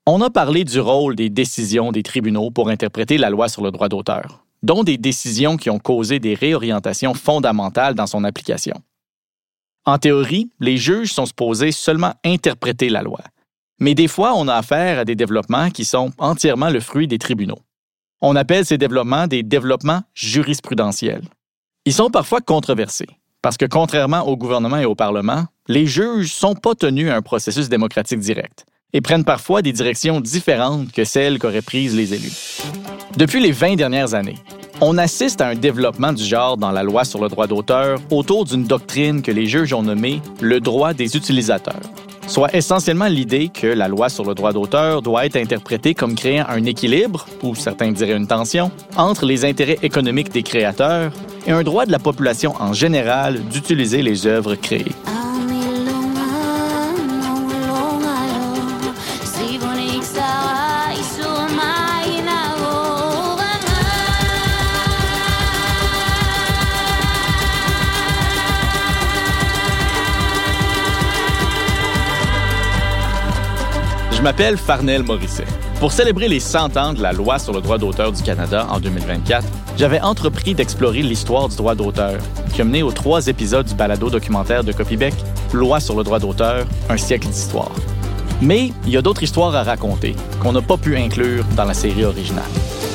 On a parlé du rôle des décisions des tribunaux pour interpréter la loi sur le droit d'auteur, dont des décisions qui ont causé des réorientations fondamentales dans son application. En théorie, les juges sont supposés seulement interpréter la loi. Mais des fois, on a affaire à des développements qui sont entièrement le fruit des tribunaux. On appelle ces développements des développements jurisprudentiels. Ils sont parfois controversés, parce que contrairement au gouvernement et au Parlement, les juges ne sont pas tenus à un processus démocratique direct et prennent parfois des directions différentes que celles qu'auraient prises les élus. Depuis les 20 dernières années, on assiste à un développement du genre dans la loi sur le droit d'auteur autour d'une doctrine que les juges ont nommée le droit des utilisateurs, soit essentiellement l'idée que la loi sur le droit d'auteur doit être interprétée comme créant un équilibre, ou certains diraient une tension, entre les intérêts économiques des créateurs et un droit de la population en général d'utiliser les œuvres créées. Je m'appelle Farnell Morisset. Pour célébrer les 100 ans de la Loi sur le droit d'auteur du Canada en 2024, j'avais entrepris d'explorer l'histoire du droit d'auteur, qui a mené aux 3 épisodes du balado documentaire de Copybec, Loi sur le droit d'auteur, un siècle d'histoire. Mais il y a d'autres histoires à raconter qu'on n'a pas pu inclure dans la série originale.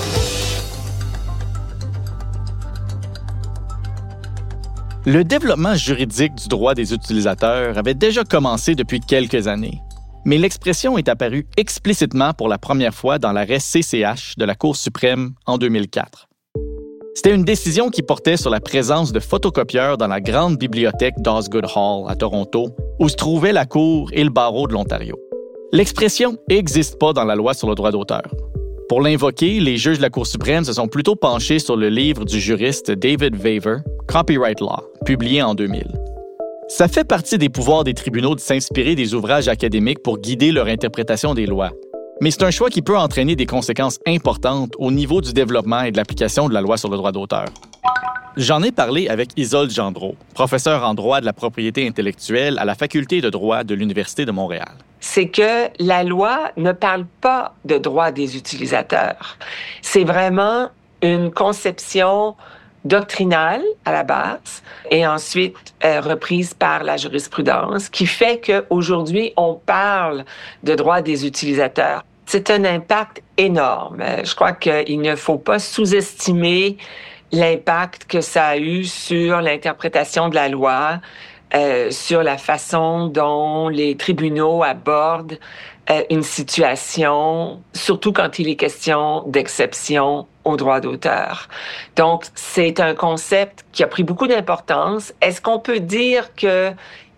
Le développement juridique du droit des utilisateurs avait déjà commencé depuis quelques années. Mais l'expression est apparue explicitement pour la première fois dans l'arrêt CCH de la Cour suprême en 2004. C'était une décision qui portait sur la présence de photocopieurs dans la grande bibliothèque d'Osgoode Hall à Toronto, où se trouvaient la Cour et le barreau de l'Ontario. L'expression n'existe pas dans la loi sur le droit d'auteur. Pour l'invoquer, les juges de la Cour suprême se sont plutôt penchés sur le livre du juriste David Vaver, Copyright Law, publié en 2000. Ça fait partie des pouvoirs des tribunaux de s'inspirer des ouvrages académiques pour guider leur interprétation des lois. Mais c'est un choix qui peut entraîner des conséquences importantes au niveau du développement et de l'application de la loi sur le droit d'auteur. J'en ai parlé avec Isolde Gendreau, professeure en droit de la propriété intellectuelle à la Faculté de droit de l'Université de Montréal. C'est que la loi ne parle pas de droit des utilisateurs. C'est vraiment une conception doctrinale à la base et ensuite reprise par la jurisprudence qui fait qu'aujourd'hui, on parle de droit des utilisateurs. C'est un impact énorme. Je crois qu'il ne faut pas sous-estimer l'impact que ça a eu sur l'interprétation de la loi, sur la façon dont les tribunaux abordent une situation, surtout quand il est question d'exception au droit d'auteur. Donc, c'est un concept qui a pris beaucoup d'importance. Est-ce qu'on peut dire qu'il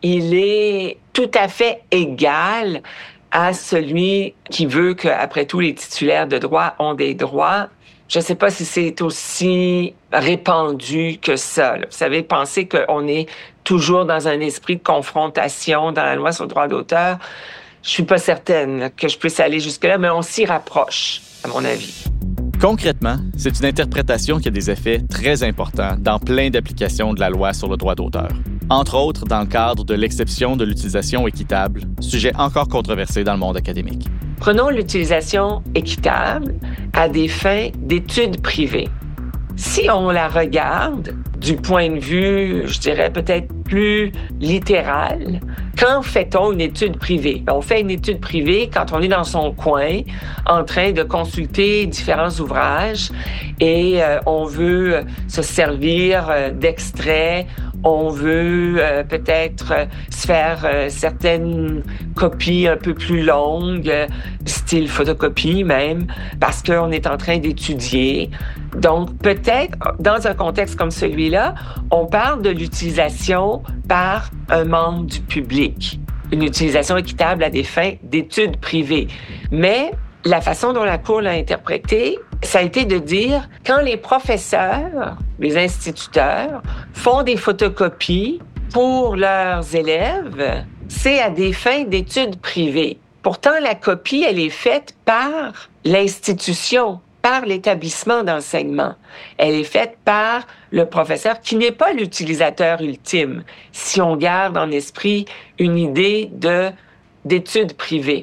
est tout à fait égal à celui qui veut qu'après tout, les titulaires de droit ont des droits? Je ne sais pas si c'est aussi répandu que ça. Vous savez, penser qu'on est toujours dans un esprit de confrontation dans la loi sur le droit d'auteur, je suis pas certaine que je puisse aller jusque-là, mais on s'y rapproche, à mon avis. Concrètement, c'est une interprétation qui a des effets très importants dans plein d'applications de la loi sur le droit d'auteur. Entre autres, dans le cadre de l'exception de l'utilisation équitable, sujet encore controversé dans le monde académique. Prenons l'utilisation équitable à des fins d'études privées. Si on la regarde du point de vue, je dirais peut-être plus littéral, quand fait-on une étude privée? On fait une étude privée quand on est dans son coin, en train de consulter différents ouvrages et on veut se servir d'extraits, on veut peut-être se faire certaines copies un peu plus longues, style photocopie même, parce qu'on est en train d'étudier. Donc, peut-être, dans un contexte comme celui-là, on parle de l'utilisation par un membre du public. Une utilisation équitable à des fins d'études privées. Mais la façon dont la Cour l'a interprété, ça a été de dire, quand les professeurs, les instituteurs, font des photocopies pour leurs élèves, c'est à des fins d'études privées. Pourtant, la copie, elle est faite par l'institution, par l'établissement d'enseignement. Elle est faite par le professeur qui n'est pas l'utilisateur ultime, si on garde en esprit une idée d'études privées.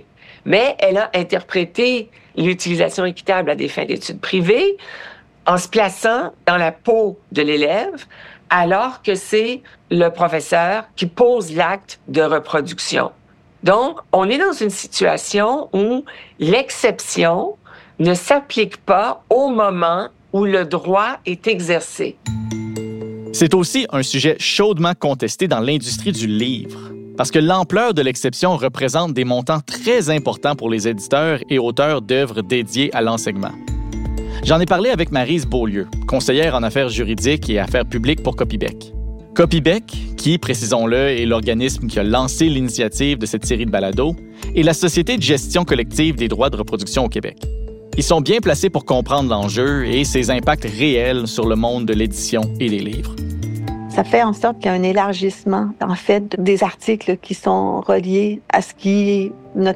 mais elle a interprété l'utilisation équitable à des fins d'études privées en se plaçant dans la peau de l'élève, alors que c'est le professeur qui pose l'acte de reproduction. Donc, on est dans une situation où l'exception ne s'applique pas au moment où le droit est exercé. C'est aussi un sujet chaudement contesté dans l'industrie du livre, parce que l'ampleur de l'exception représente des montants très importants pour les éditeurs et auteurs d'œuvres dédiées à l'enseignement. J'en ai parlé avec Maryse Beaulieu, conseillère en affaires juridiques et affaires publiques pour Copybec. Copybec, qui, précisons-le, est l'organisme qui a lancé l'initiative de cette série de balados, est la Société de gestion collective des droits de reproduction au Québec. Ils sont bien placés pour comprendre l'enjeu et ses impacts réels sur le monde de l'édition et des livres. Ça fait en sorte qu'il y a un élargissement, en fait, des articles qui sont reliés à ce qui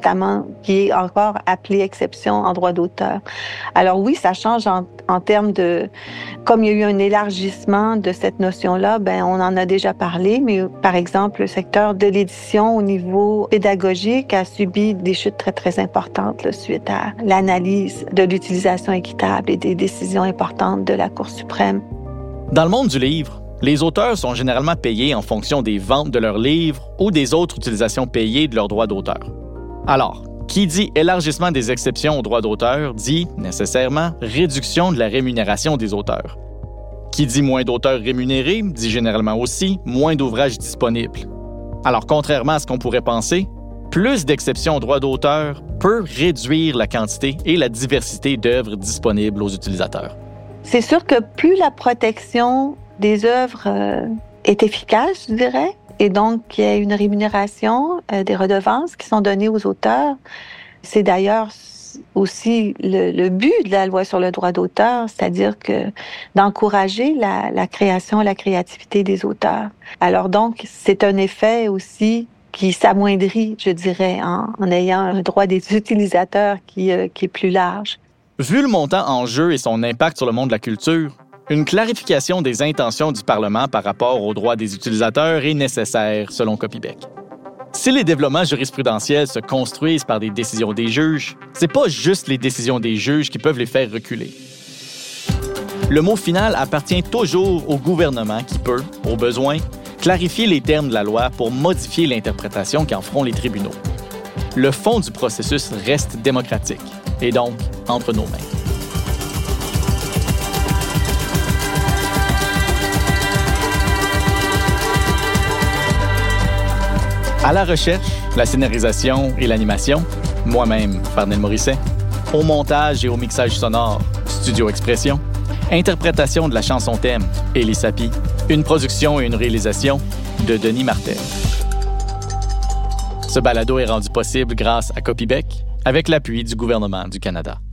est encore appelé exception en droit d'auteur. Alors oui, ça change en termes de... Comme il y a eu un élargissement de cette notion-là, on en a déjà parlé, mais par exemple, le secteur de l'édition au niveau pédagogique a subi des chutes très, très importantes suite à l'analyse de l'utilisation équitable et des décisions importantes de la Cour suprême. Dans le monde du livre, les auteurs sont généralement payés en fonction des ventes de leurs livres ou des autres utilisations payées de leurs droits d'auteur. Alors, qui dit élargissement des exceptions aux droits d'auteur dit, nécessairement, réduction de la rémunération des auteurs. Qui dit moins d'auteurs rémunérés dit généralement aussi moins d'ouvrages disponibles. Alors, contrairement à ce qu'on pourrait penser, plus d'exceptions aux droits d'auteur peut réduire la quantité et la diversité d'œuvres disponibles aux utilisateurs. C'est sûr que plus la protection des œuvres est efficace, je dirais, et donc il y a une rémunération des redevances qui sont données aux auteurs. C'est d'ailleurs aussi le but de la loi sur le droit d'auteur, c'est-à-dire que d'encourager la création et la créativité des auteurs. Alors donc, c'est un effet aussi qui s'amoindrit, je dirais, en ayant un droit des utilisateurs qui est plus large. Vu le montant en jeu et son impact sur le monde de la culture, une clarification des intentions du Parlement par rapport aux droits des utilisateurs est nécessaire, selon Copybec. Si les développements jurisprudentiels se construisent par des décisions des juges, c'est pas juste les décisions des juges qui peuvent les faire reculer. Le mot final appartient toujours au gouvernement qui peut, au besoin, clarifier les termes de la loi pour modifier l'interprétation qu'en feront les tribunaux. Le fond du processus reste démocratique et donc entre nos mains. À la recherche, la scénarisation et l'animation, moi-même, Farnel Morisset. Au montage et au mixage sonore, Studio Expression. Interprétation de la chanson thème, Élie Sapi. Une production et une réalisation de Denis Martel. Ce balado est rendu possible grâce à Copybec, avec l'appui du gouvernement du Canada.